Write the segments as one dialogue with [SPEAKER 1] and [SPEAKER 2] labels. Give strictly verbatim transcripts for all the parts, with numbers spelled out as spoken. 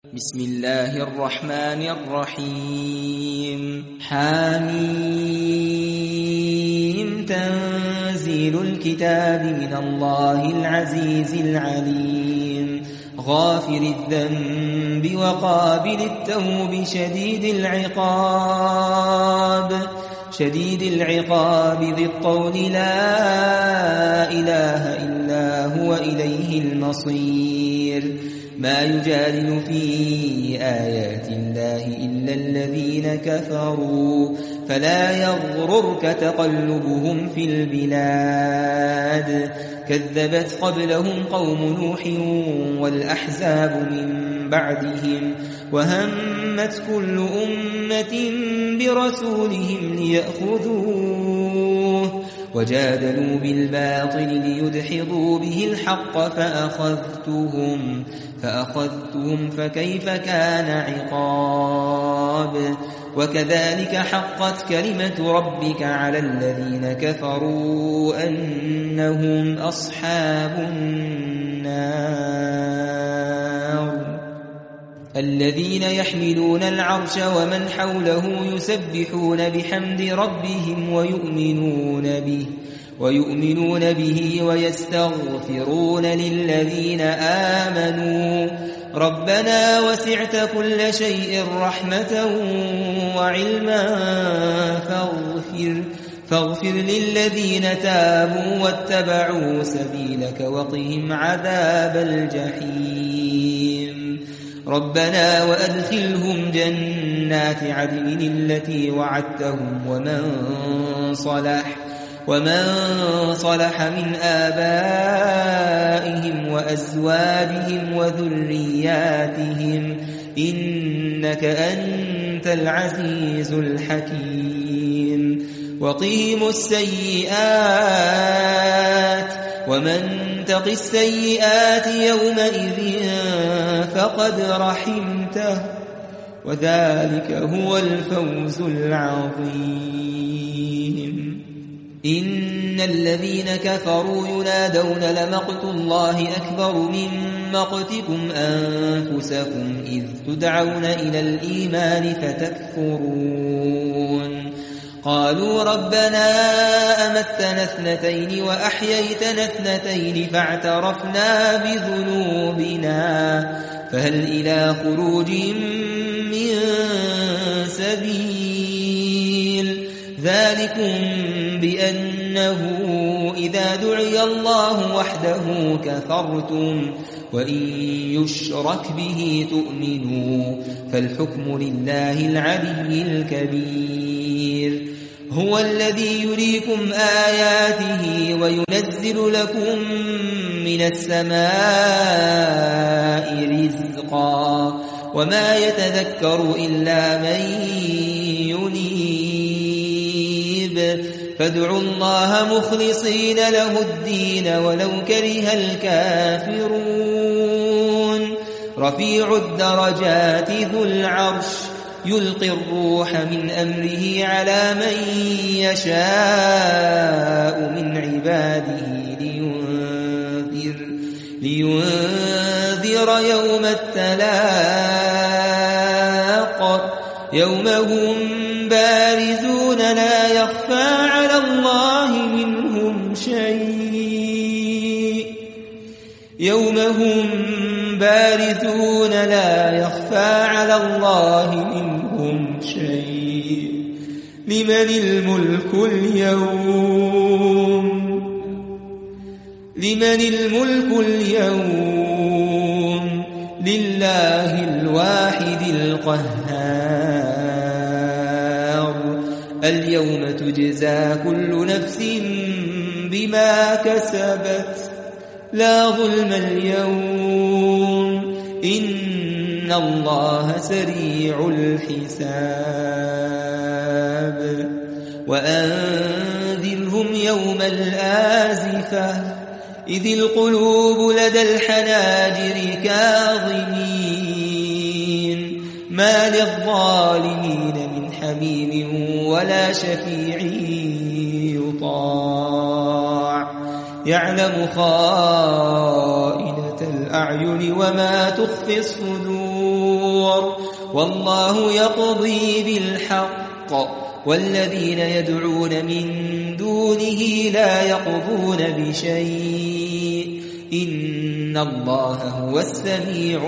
[SPEAKER 1] بسم الله الرحمن الرحيم حميم تنزيل الكتاب من الله العزيز العليم غافر الذنب وقابل التوب شديد العقاب شديد العقاب ذي الطول لا إله إلا هو إليه المصير ما يجادل في آيات الله إلا الذين كفروا فلا يغررك تقلبهم في البلاد كذبت قبلهم قوم نوح والأحزاب من بعدهم وهمت كل أمة برسولهم ليأخذوه وجادلوا بالباطل ليدحضوا به الحق فأخذتهم فأخذتهم فكيف كان عقاب وكذلك حقت كلمة ربك على الذين كفروا أنهم أصحاب النار الذين يحملون العرش ومن حوله يسبحون بحمد ربهم ويؤمنون به ويؤمنون به ويستغفرون للذين آمنوا ربنا وسعت كل شيء رحمة وعلما فاغفر فاغفر للذين تابوا واتبعوا سبيلك وقهم عذاب الجحيم ربنا وأدخلهم جنات عدن التي وعدتهم ومن صلح ومن صلح من آبائهم وأزواجهم وذرياتهم إنك أنت العزيز الحكيم وقهم السيئات ومن تق السيئات يومئذ فقد رحمته وذلك هو الفوز العظيم إن الذين كفروا ينادون لمقت الله أكبر من مقتكم أنفسكم إذ تدعون إلى الإيمان فتكفرون قالوا ربنا أمتنا اثنتين وأحييتنا اثنتين فاعترفنا بذنوبنا فهل إلى خروج من سبيل ذلكم بأنه إذا دعي الله وحده كفرتم وإن يشرك به تؤمنوا فالحكم لله العلي الكبير هو الذي يريكم آياته وينزل لكم من السماء رزقا وما يتذكر إلا من ينيب فادعوا الله مخلصين له الدين ولو كره الكافرون رفيع الدرجات ذو العرش يلقي الروح من أمره على من يشاء من عباده لينذر, لينذر يوم التلاق يوم هم بارزون لا يخفى على الله منهم شيء يوم هم بارزون لا يخفى على الله منهم شيء لمن الملك اليوم لمن الملك اليوم لله الواحد القهار اليوم تجزى كل نفس بما كسبت لا ظلم اليوم إن الله سريع الحساب وأنذرهم يوم الآزفة إذ القلوب لدى الحناجر كاظمين ما للظالمين من حميم ولا شفيع يطاع يعلم خائنة الأعين وما تخفي الصدور الزبر والله يقضي بالحق والذين يدعون من دونه لا يقضون بشيء إن الله هو السميع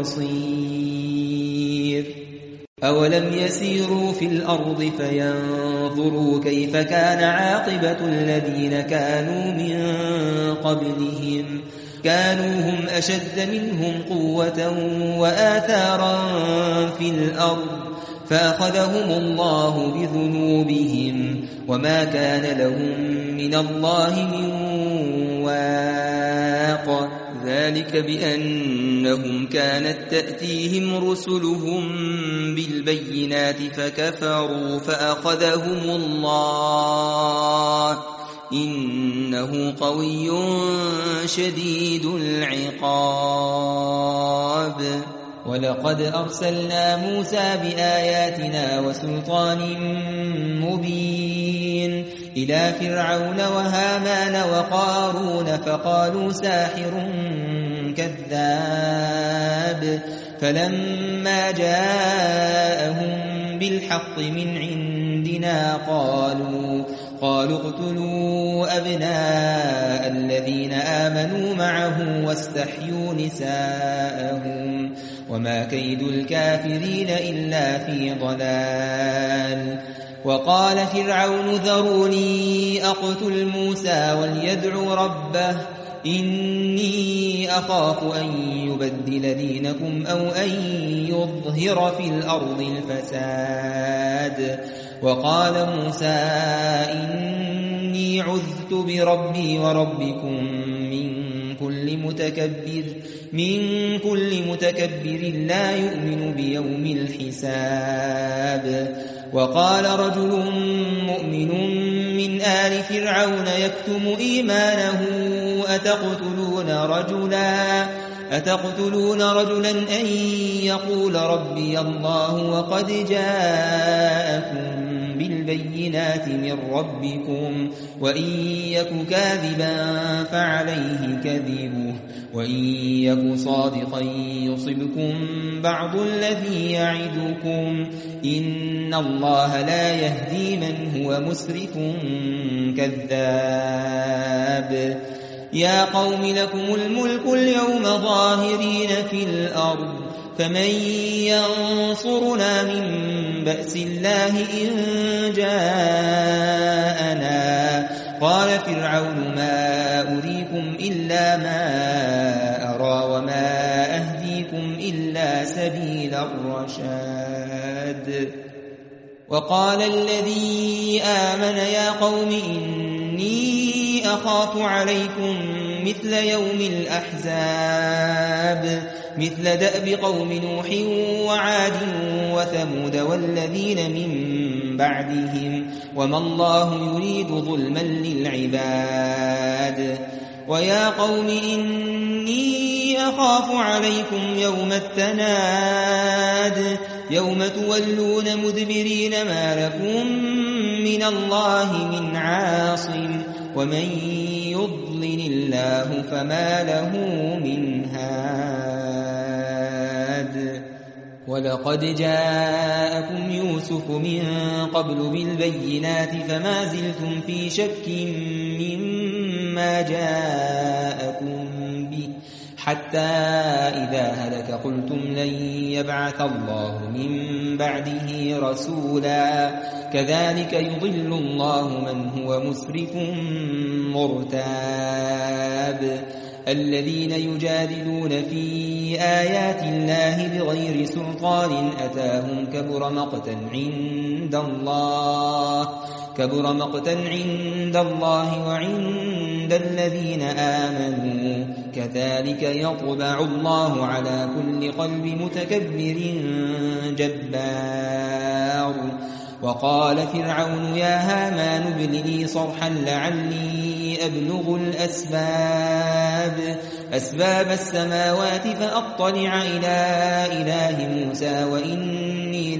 [SPEAKER 1] البصير أولم يسيروا في الأرض فينظروا كيف كان عاقبة الذين كانوا من قبلهم كانوا هم أشد منهم قوة وآثارا في الأرض فأخذهم الله بذنوبهم وما كان لهم من الله من واق ذلك بأنهم كانت تأتيهم رسلهم بالبينات فكفروا فأخذهم الله إنه قوي شديد العقاب ولقد أرسلنا موسى بآياتنا وسلطان مبين إلى فرعون وهامان وقارون فقالوا ساحر كذاب فلما جاءهم بالحق من عندنا قالوا قالوا اقتلوا أبناء الذين آمنوا معه واستحيوا نساءهم وما كيد الكافرين إلا في ضلال وقال فرعون ذروني أقتل موسى وليدع ربه إني أخاف أن يبدل دينكم أو أن يظهر في الأرض الفساد وقال موسى إني عذت بربي وربكم من كل متكبر من كل متكبر لا يؤمن بيوم الحساب وقال رجل مؤمن من آل فرعون يكتم إيمانه أتقتلون رجلا أتقتلون رجلا أن يقول ربي الله وقد جاءكم بالبينات من ربكم وإن يك كاذبا فعليه كذبه وإن يك صادقا يصبكم بعض الذي يعدكم إن الله لا يهدي من هو مسرف كذاب يا قوم لكم الملك اليوم ظاهرين في الأرض فمن ينصرنا من بأس الله إن جاءنا قال فرعون ما أريكم إلا ما أرى وما أهديكم إلا سبيل الرشاد وقال الذي آمن يا قوم إني أخاف عليكم مثل يوم الأحزاب مثل دأب قوم نوح وعاد وثمود والذين من بعدهم وما الله يريد ظلما للعباد ويا قوم إني أخاف عليكم يوم التناد يوم تولون مدبرين ما لكم من الله من عاصم ومن يضلل الله فما له من هاد ولقد جاءكم يوسف من قبل بالبينات فما زلتم في شك مما جاءكم به حتى إذا هلك قلتم لن يبعث الله من بعده رسولا كذلك يضل الله من هو مسرف مرتاب الذين يجادلون في آيات الله بغير سلطان أتاهم كبر مقتا عند الله كبر مقتا عند الله وعند الذين آمنوا كذلك يطبع الله على كل قلب متكبر جبار وقال فرعون يا هامان ابن لي صرحا لعلي أبلغ الأسباب أسباب السماوات فأطلع إلى إله موسى وإني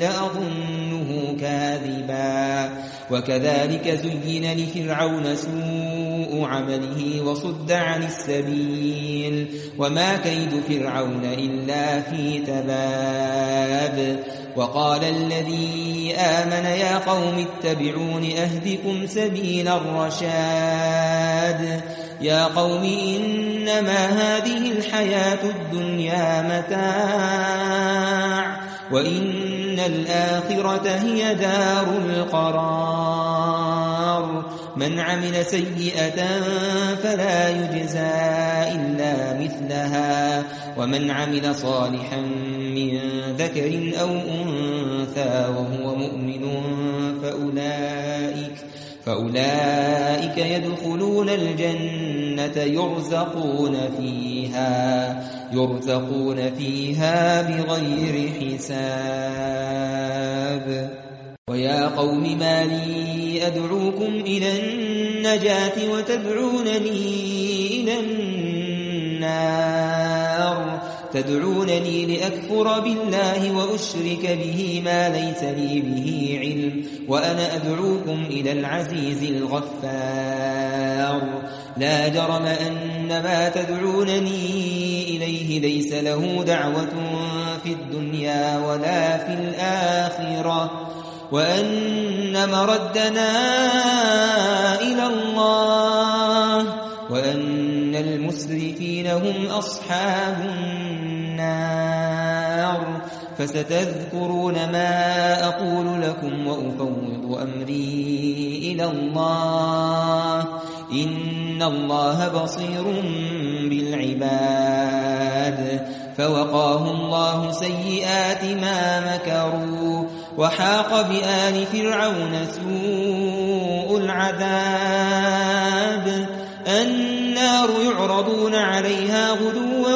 [SPEAKER 1] لأظنه كاذبا وكذلك زين لفرعون سوء سوء عمله وصد عن السبيل وما كيد فرعون إلا في تباب وقال الذي آمن يا قوم اتبعون أهدكم سبيل الرشاد يا قوم إنما هذه الحياة الدنيا متاع وإن الآخرة هي دار القرار من عمل سيئة فلا يجزى إلا مثلها ومن عمل صالحا من ذكر أو أنثى وهو مؤمن فأولئك فأولئك يدخلون الجنة يرزقون فيها يرزقون فيها بغير حساب ويا قوم ما لي أدعوكم إلى النجاة وتدعونني إلى النار تدعونني لأكفر بالله وأشرك به ما ليس لي به علم وأنا أدعوكم إلى العزيز الغفار لا جرم أن ما تدعونني إليه ليس له دعوة في الدنيا ولا في الآخرة وأن مردنا إلى الله وأن المسرفين هم أصحاب النار فستذكرون ما أقول لكم وأفوض أمري إلى الله إن الله بصير بالعباد فوقاه الله سيئات ما مكروا وحاق بآل فرعون سوء العذاب النار يعرضون عليها غدوا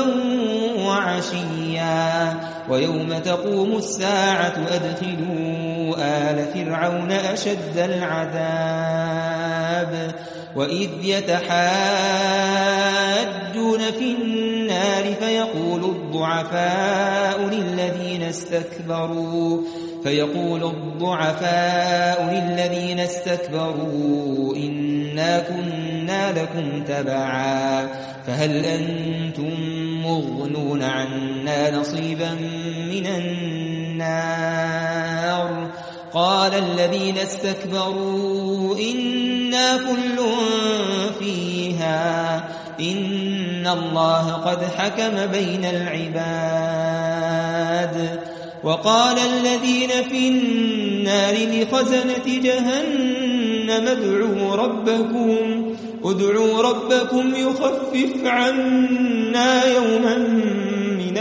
[SPEAKER 1] وعشيا ويوم تقوم الساعة أدخلوا آل فرعون أشد العذاب وإذ يتحاجون في النار فيقول الضعفاء للذين استكبروا فيقول الضعفاء للذين استكبروا إنا كنا لكم تبعا فهل أنتم مغنون عنا نصيبا من النار قال الذين استكبروا إنا كل فيها إن الله قد حكم بين العباد وقال الذين في النار لخزنة جهنم ادعوا ربكم ادعوا ربكم يخفف عنا يوما من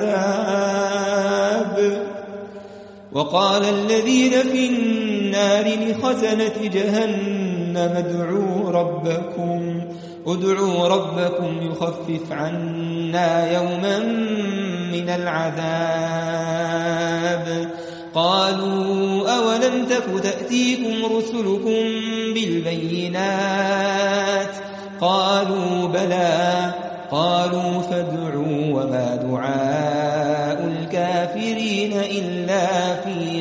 [SPEAKER 1] العذاب وقال الذين في النار لخزنة جهنم ادعوا ربكم ادعوا ربكم يخفف عنا يوما من العذاب قالوا أولم تك تأتيكم رسلكم بالبينات قالوا بلى قالوا فادعوا وما دعاء الكافرين إلا في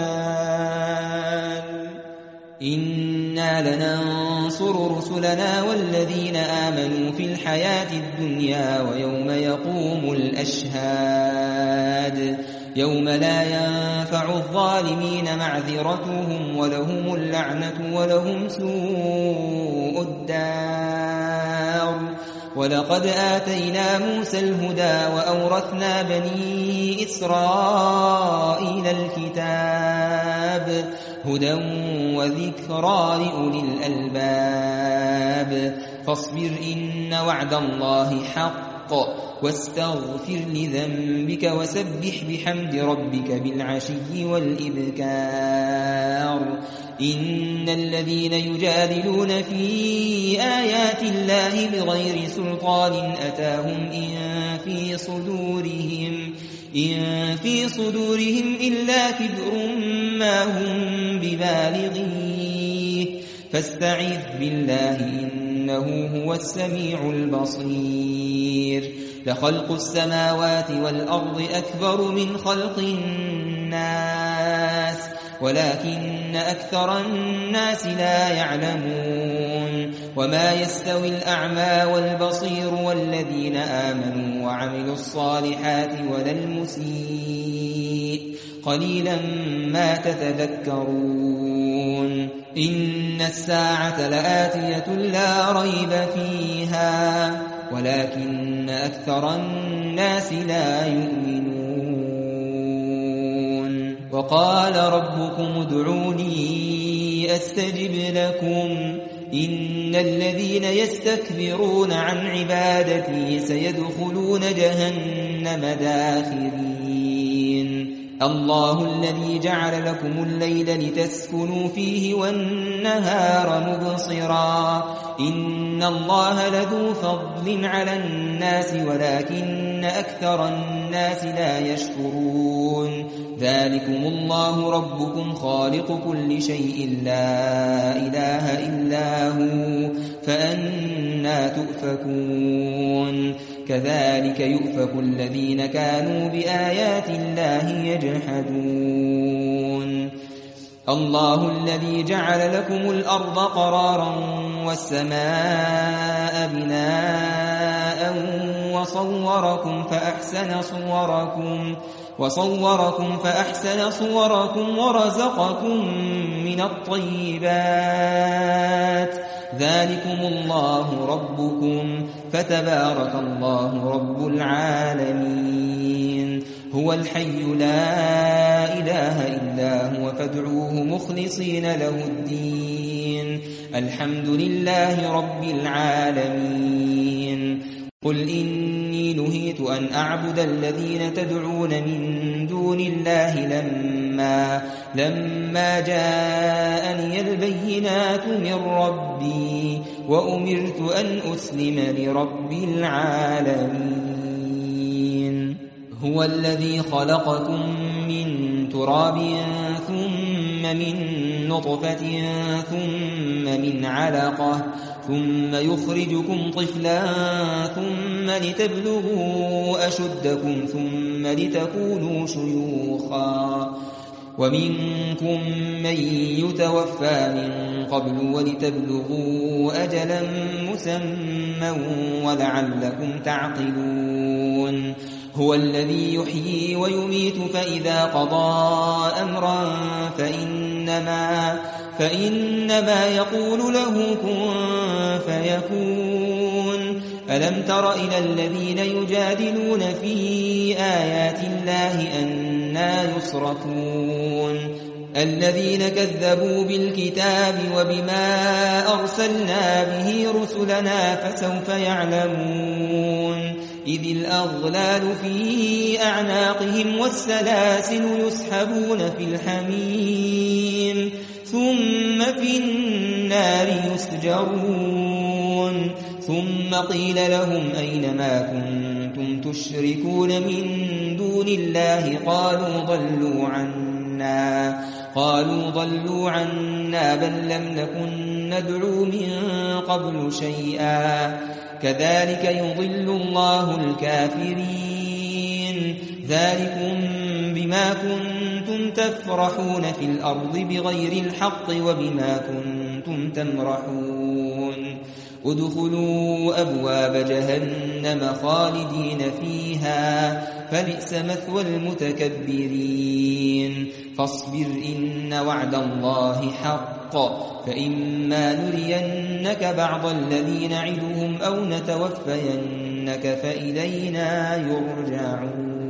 [SPEAKER 1] ضلال إنا لننصر رسلنا والذين آمنوا في الحياة الدنيا ويوم يقوم الأشهاد يوم لا ينفع الظالمين معذرتهم ولهم اللعنة ولهم سوء الدار ولقد آتينا موسى الهدى وأورثنا بني إسرائيل الكتاب هدى وذكرى لأولي الألباب فاصبر إن وعد الله حق واستغفر لذنبك وسبح بحمد ربك بالعشي والإبكار إن الذين يجادلون في آيات الله بغير سلطان أتاهم إن في صدورهم إن في صدورهم إلا كبر ما هم ببالغيه فاستعذ بالله إنه هو السميع البصير لخلق السماوات والأرض أكبر من خلق الناس ولكن أكثر الناس لا يعلمون وما يستوي الأعمى والبصير والذين آمنوا وعملوا الصالحات ولا المسيء قليلا ما تتذكرون إن الساعة لآتية لا ريب فيها ولكن أكثر الناس لا يؤمنون وقال ربكم ادعوني أستجب لكم إن الذين يستكبرون عن عبادتي سيدخلون جهنم داخرين الله الذي جعل لكم الليل لتسكنوا فيه والنهار مبصرا إن الله لذو فضل على الناس ولكن أكثر الناس لا يشكرون ذلكم الله ربكم خالق كل شيء لا إله إلا هو فأنى تؤفكون كذلك يؤفك الذين كانوا بآيات الله يجحدون الله الذي جعل لكم الأرض قرارا والسماء بناء وصوركم فأحسن صوركم وصوركم فأحسن صوركم ورزقكم من الطيبات ذلكم الله ربكم فتبارك الله رب العالمين هو الحي لا إله إلا هو فادعوه مخلصين له الدين الحمد لله رب العالمين قل إني نهيت أن أعبد الذين تدعون من دون الله لما, لما جاءني البينات من ربي وأمرت أن أسلم لرب العالمين هو الذي خلقكم من تراب ثم من نطفة ثم من علقة ثم يخرجكم طفلا ثم لتبلغوا أشدكم ثم لتكونوا شيوخا ومنكم من يتوفى من قبل ولتبلغوا أجلا مسمى ولعلكم تعقلون هو الذي يحيي ويميت فإذا قضى أمرا فإنما, فإنما يقول له كن فيكون ألم تر إلى الذين يجادلون في آيات الله أنى يصرفون الذين كذبوا بالكتاب وبما أرسلنا به رسلنا فسوف يعلمون إذ الأغلال في أعناقهم والسلاسل يسحبون في الحميم ثم في النار يسجرون ثم قيل لهم أين ما كنتم تشركون من دون الله قالوا ضلوا عنا قالوا ضلوا عنا بل لم نكن ندعو من قبل شيئا كذلك يضل الله الكافرين ذلكم بما كنتم تفرحون في الأرض بغير الحق وبما كنتم تمرحون ادخلوا أبواب جهنم خالدين فيها فبئس مثوى المتكبرين فاصبر إن وعد الله حق فإما نرينك بعض الذي نعدهم أو نتوفينك فإلينا يرجعون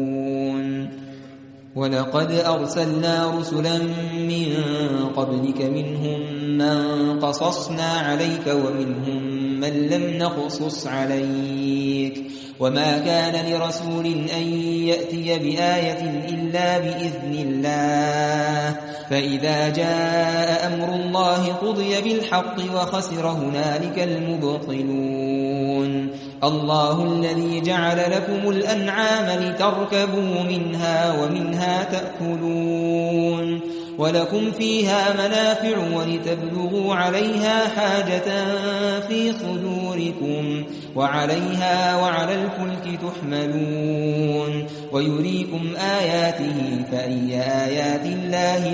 [SPEAKER 1] ولقد أرسلنا رسلا من قبلك منهم من قصصنا عليك ومنهم من لم نقصص عليك وما كان لرسول أن يأتي بآية إلا بإذن الله فإذا جاء أمر الله قضي بالحق وخسر هنالك المبطلون الله الذي جعل لكم الأنعام لتركبوا منها ومنها تأكلون ولكم فيها منافع ولتبلغوا عليها حاجة في صدوركم وعليها وعلى الفلك تحملون ويريكم آياته فأي آيات الله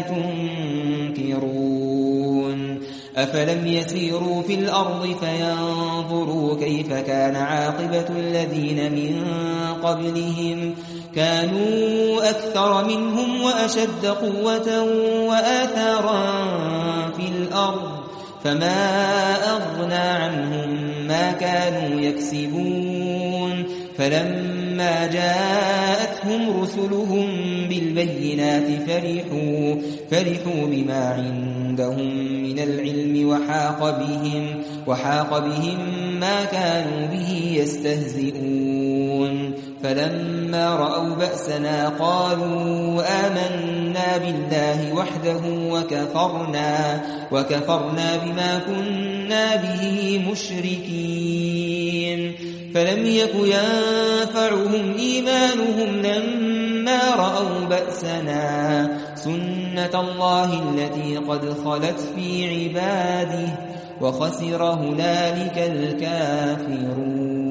[SPEAKER 1] تنكرون أفلم يسيروا في الأرض فينظروا كيف كان عاقبة الذين من قبلهم كانوا أكثر منهم وأشد قوة وآثارا في الأرض فما أغنى عنهم ما كانوا يكسبون فلما جاءتهم رسلهم بالبينات فرحوا, فرحوا بما عندهم من العلم وحاق بهم, وحاق بهم ما كانوا به يستهزئون فلما رأوا بأسنا قالوا آمنا بالله وحده وكفرنا, وكفرنا بما كنا به مشركين فلم يك ينفعهم إيمانهم لما رأوا بأسنا سنة الله التي قد خلت في عباده وخسر هنالك الكافرون.